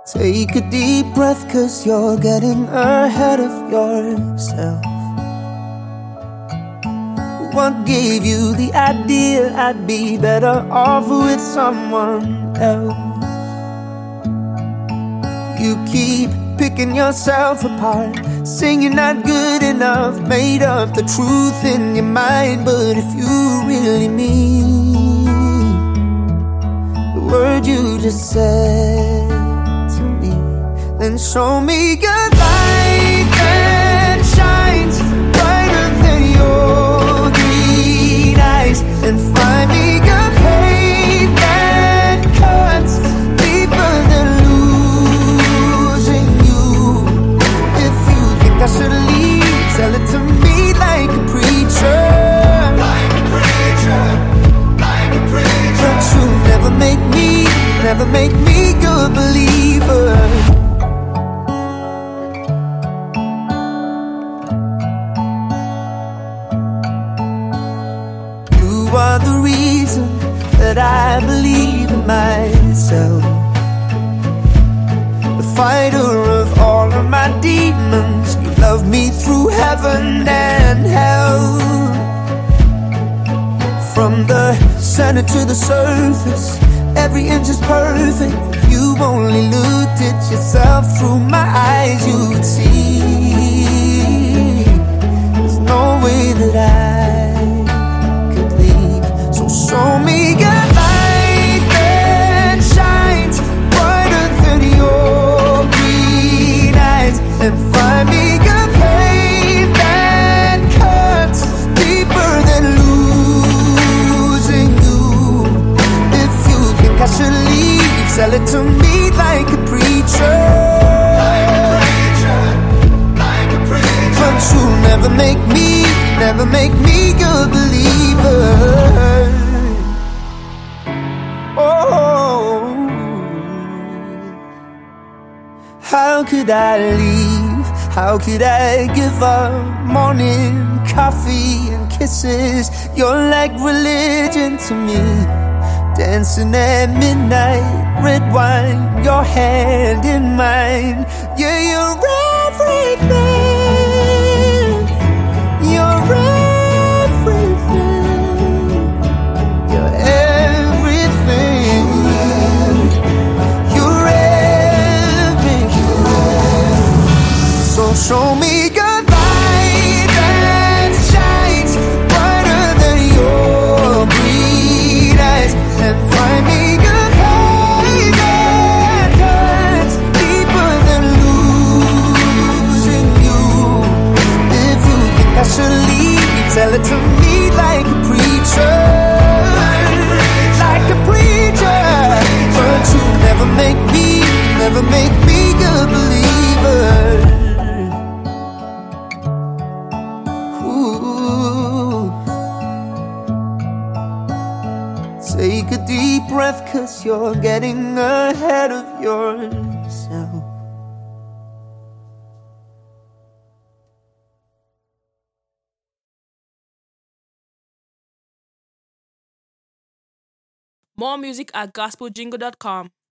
Take a deep breath, 'cause you're getting ahead of yourself. What gave you the idea I'd be better off with someone else? You keep picking yourself apart, saying you're not good enough, made up the truth in your mind. But if you really mean the word you just said to me, then show me a light that shines brighter than your green eyes, and find me a pain that cuts deeper than losing you. If you think I should leave, tell it to me like a preacher, like a preacher, like a preacher. But you'll never make me a believer. You are the reason that I believe in myself, the fighter of all of my demons. You love me through heaven and hell. From the center to the surface, every inch is perfect. If you only looked at yourself through my eyes, you would see there's no way that I could leave. So show me a light that shines brighter than your green eyes, and find me a pain that cuts deeper than losing you. If you think I should leave, tell it to me like a preacher, like a preacher, like a preacher. But you'll never make me a believer. Oh, how could I leave? How could I give up morning coffee and kisses? You're like religion to me. Dancing at midnight, red wine, your hand in mine. Yeah, you're everything. You're everything. You're everything. You're everything. So show me a light that shines brighter than your green eyes, and find me a pain that cuts deeper than losing you. If you think I should leave, tell it to me like a preacher, like a preacher. But you never make me a believer. Ooh. Take a deep breath, 'cause you're getting ahead of yourself. More music at gospeljingle.com.